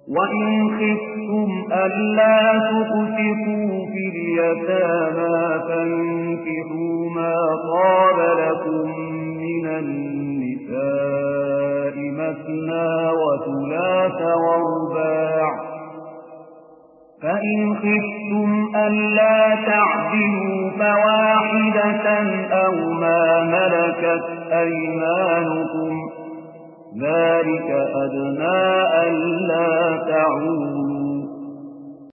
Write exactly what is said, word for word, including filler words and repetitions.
وإن خفتم ألا تقسطوا في اليتامى فانكحوا ما طاب لكم من النساء مثنى وثلاث ورباع، فإن خفتم ألا تعدلوا فواحدة أو ما ملكت أيمانكم ذلك أدنى ألا تعولوا.